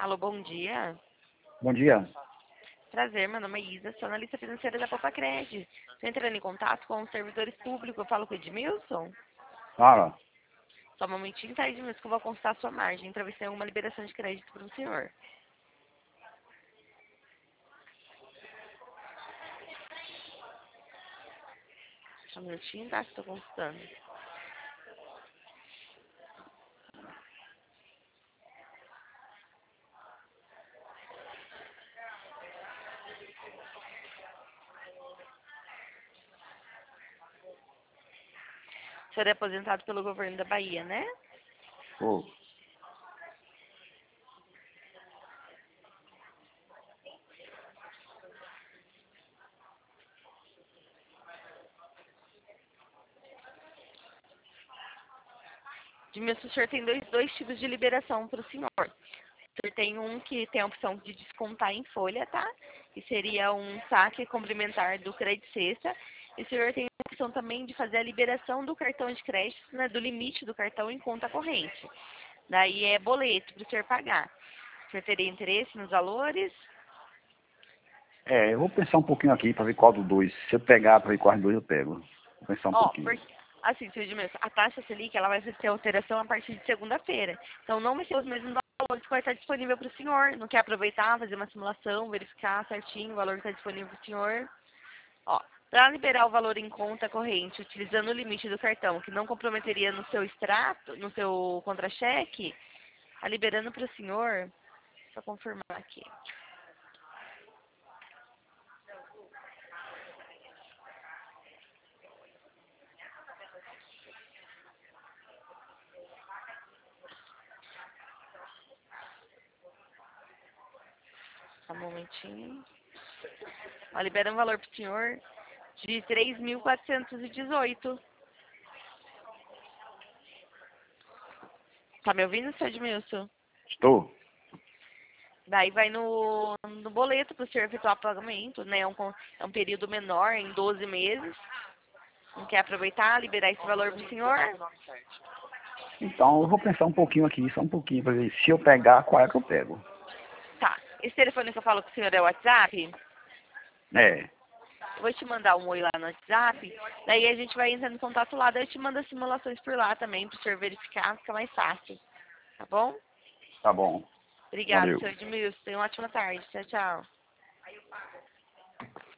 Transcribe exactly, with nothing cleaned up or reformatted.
Alô, bom dia. Bom dia. Prazer, meu nome é Isa, sou analista financeira da Popacred. Estou entrando em contato com os servidores públicos. Eu falo com o Edmilson? Fala. Só um momentinho, tá, Edmilson, que eu vou consultar a sua margem para ver se tem alguma liberação de crédito para o senhor. Só um minutinho, tá? Que estou consultando. O senhor é aposentado pelo governo da Bahia, né? Ô, Edmilson, o senhor tem dois, dois tipos de liberação para o senhor. O senhor tem um que tem a opção de descontar em folha, tá? Que seria um saque complementar do crédito sexta. E o senhor tem a opção também de fazer a liberação do cartão de crédito, né, do limite do cartão em conta corrente. Daí é boleto para o senhor pagar. O senhor teria interesse nos valores? é, eu vou pensar um pouquinho aqui para ver qual dos dois. Se eu pegar para ver qual dos dois eu pego. Vou pensar um Ó, pouquinho. porque, assim, senhor Edmilson, a taxa Selic, ela vai ter alteração a partir de segunda-feira. Então, não vai ser os mesmos valores que vai estar disponível para o senhor. Não quer aproveitar, fazer uma simulação, verificar certinho o valor que está disponível para o senhor? Ó, para liberar o valor em conta corrente, utilizando o limite do cartão, que não comprometeria no seu extrato, no seu contra-cheque, a liberando para o senhor, deixa eu confirmar aqui. Só um momentinho. Ó, libera um valor para o senhor de três mil quatrocentos e dezoito. Tá me ouvindo, seu Edmilson? Estou? Daí vai no, no boleto para o senhor efetuar o pagamento, né? É um, con- é um período menor, em doze meses. Não quer aproveitar, liberar esse valor para o senhor? Então eu vou pensar um pouquinho aqui, só um pouquinho, para ver se eu pegar, qual é que eu pego. Tá. Esse telefone que eu falo com o senhor é o WhatsApp? É, Eu vou te mandar um oi lá no WhatsApp. Daí a gente vai entrando em contato lá. Daí eu te mando as simulações por lá também, para o senhor verificar, fica mais fácil. Tá bom? tá bom. Obrigada, Valeu. senhor Edmilson. Tenha uma ótima tarde. Tchau, tchau.